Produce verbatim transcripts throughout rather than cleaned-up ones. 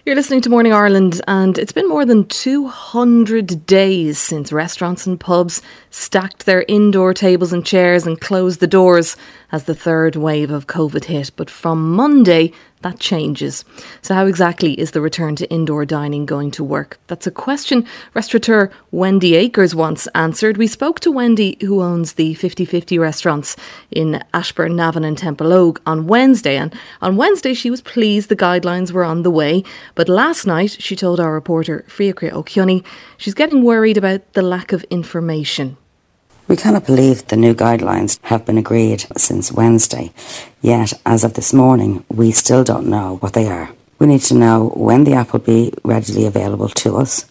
You're listening to Morning Ireland, and it's been more than two hundred days since restaurants and pubs stacked their indoor tables and chairs and closed the doors as the third wave of COVID hit. But from Monday, that changes. So how exactly is the return to indoor dining going to work? That's a question restaurateur Wendy Akers once answered. We spoke to Wendy, who owns the fifty fifty restaurants in Ashbourne, Navan and Temple Ogue on Wednesday. And on Wednesday, she was pleased the guidelines were on the way. But last night, she told our reporter, Fiachra O'Keoney, she's getting worried about the lack of information. We cannot believe the new guidelines have been agreed since Wednesday, yet as of this morning we still don't know what they are. We need to know when the app will be readily available to us,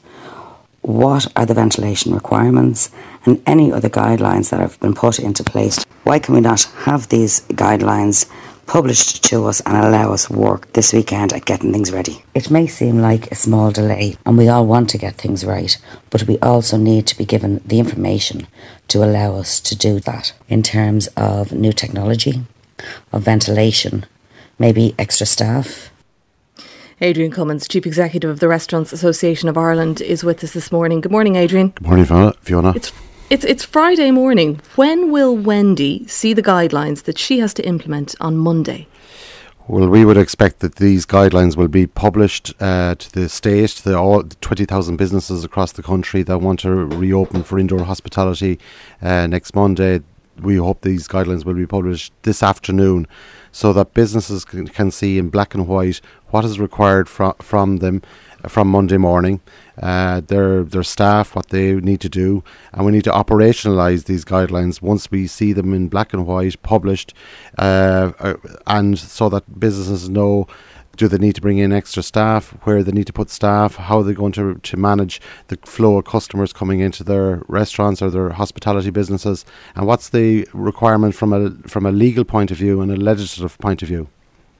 what are the ventilation requirements and any other guidelines that have been put into place. Why can we not have these guidelines published to us and allow us work this weekend at getting things ready? It may seem like a small delay and we all want to get things right, but we also need to be given the information to allow us to do that in terms of new technology, of ventilation, maybe extra staff. Adrian Cummins, Chief Executive of the Restaurants Association of Ireland, is with us this morning. Good morning, Adrian. Good morning, Fiona. It's It's it's Friday morning. When will Wendy see the guidelines that she has to implement on Monday? Well, we would expect that these guidelines will be published uh, to the state, to the, all twenty thousand businesses across the country that want to reopen for indoor hospitality uh, next Monday. We hope these guidelines will be published this afternoon so that businesses can, can see in black and white what is required fro- from them from Monday morning, uh, their their staff, what they need to do, and we need to operationalise these guidelines once we see them in black and white published, uh, uh, and so that businesses know, do they need to bring in extra staff, where they need to put staff, how they're going to to manage the flow of customers coming into their restaurants or their hospitality businesses, and what's the requirement from a from a legal point of view and a legislative point of view.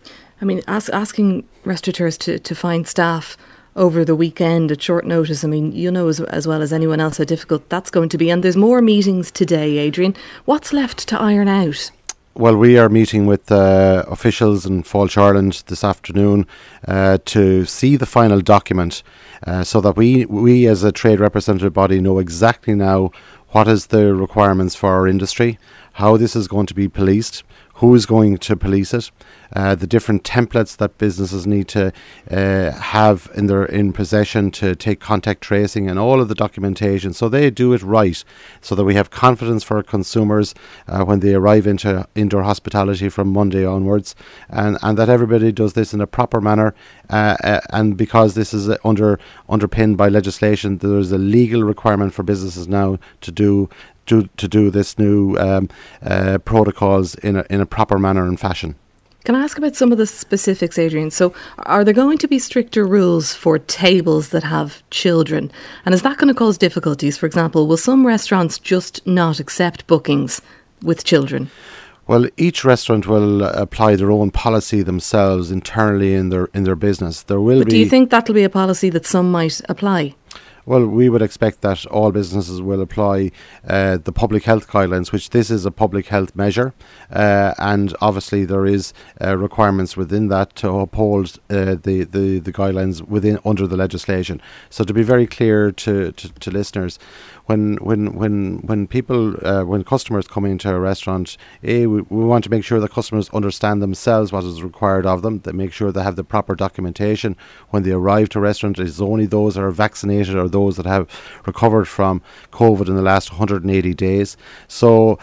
I mean, ask, asking restaurateurs to, to find staff over the weekend at short notice, I mean, you know as, as well as anyone else how difficult that's going to be. And there's more meetings today, Adrian. What's left to iron out? Well, we are meeting with uh, officials in Fáilte Ireland this afternoon uh, to see the final document uh, so that we, we as a trade representative body know exactly now what is the requirements for our industry, how this is going to be policed, who is going to police it, uh, the different templates that businesses need to uh, have in their in possession to take contact tracing and all of the documentation, so they do it right, so that we have confidence for our consumers uh, when they arrive into indoor hospitality from Monday onwards, and, and that everybody does this in a proper manner. Uh, uh, and because this is uh, under underpinned by legislation, there is a legal requirement for businesses now to do. To, to do this new um, uh, protocols in a in a proper manner and fashion. Can I ask about some of the specifics, Adrian? So are there going to be stricter rules for tables that have children? And is that going to cause difficulties? For example, will some restaurants just not accept bookings with children? Well, each restaurant will uh, apply their own policy themselves internally in their in their business. There will but be. Do you think that'll be a policy that some might apply? Well, we would expect that all businesses will apply uh, the public health guidelines, which this is a public health measure, uh, and obviously there is uh, requirements within that to uphold uh, the, the, the guidelines within under the legislation. So to be very clear to, to, to listeners, when when when when people uh, when customers come into a restaurant, a we, we want to make sure that customers understand themselves what is required of them. They make sure they have the proper documentation when they arrive to a restaurant. It's only those that are vaccinated or those that have recovered from COVID in the last one hundred eighty days. So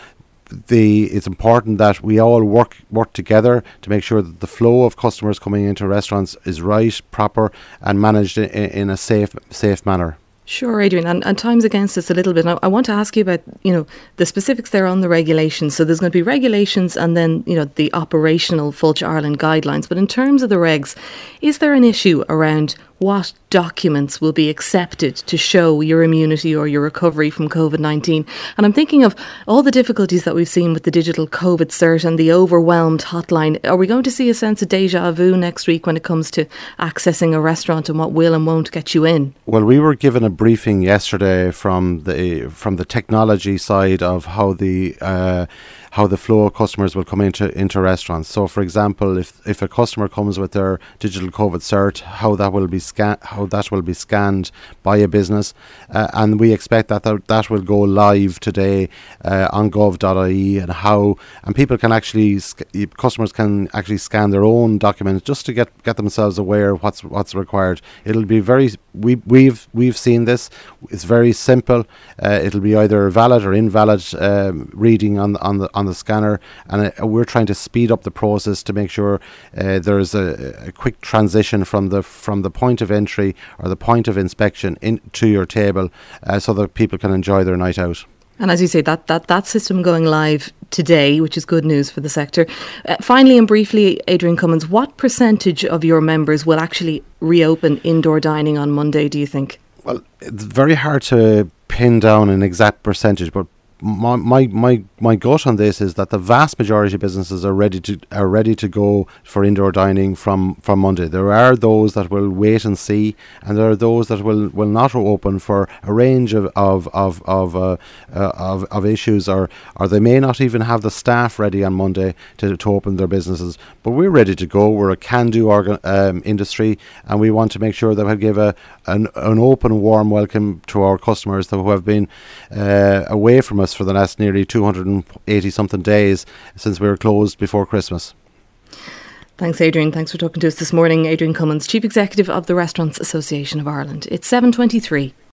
the it's important that we all work work together to make sure that the flow of customers coming into restaurants is right, proper, and managed in, in a safe safe manner. Sure, Adrian, and, and time's against us a little bit. Now, I want to ask you about, you know, the specifics there on the regulations. So there's going to be regulations and then, you know, the operational Fáilte Ireland guidelines. But in terms of the regs, is there an issue around what documents will be accepted to show your immunity or your recovery from COVID nineteen? And I'm thinking of all the difficulties that we've seen with the digital COVID cert and the overwhelmed hotline. Are we going to see a sense of deja vu next week when it comes to accessing a restaurant and what will and won't get you in? Well, we were given a briefing yesterday from the from the technology side of how the uh, how the flow of customers will come into into restaurants. So, for example, if if a customer comes with their digital COVID cert, how that will be scan how that will be scanned by a business, uh, and we expect that th- that will go live today uh, on gov dot I E, and how and people can actually sc- customers can actually scan their own documents just to get get themselves aware of what's what's required. It'll be very we we've we've seen this. It's very simple. Uh, it'll be either valid or invalid um, reading on the, on the on the scanner, and uh, we're trying to speed up the process to make sure uh, there's a, a quick transition from the from the point of entry or the point of inspection into your table, uh, so that people can enjoy their night out. And as you say, that, that, that system going live today, which is good news for the sector. Uh, finally and briefly, Adrian Cummins, what percentage of your members will actually reopen indoor dining on Monday, do you think? Well, it's very hard to pin down an exact percentage, but my my my, my gut on this is that the vast majority of businesses are ready to are ready to go for indoor dining from, from Monday. There are those that will wait and see, and there are those that will, will not open for a range of of of of, uh, uh, of of issues, or or they may not even have the staff ready on Monday to, to open their businesses. But we're ready to go. We're a can-do organ, um, industry, and we want to make sure that we give a an, an open, warm welcome to our customers who have been uh, away from us for the last nearly two hundred eighty something days since we were closed before Christmas. Thanks, Adrian. Thanks for talking to us this morning. Adrian Cummins, Chief Executive of the Restaurants Association of Ireland. It's seven twenty-three.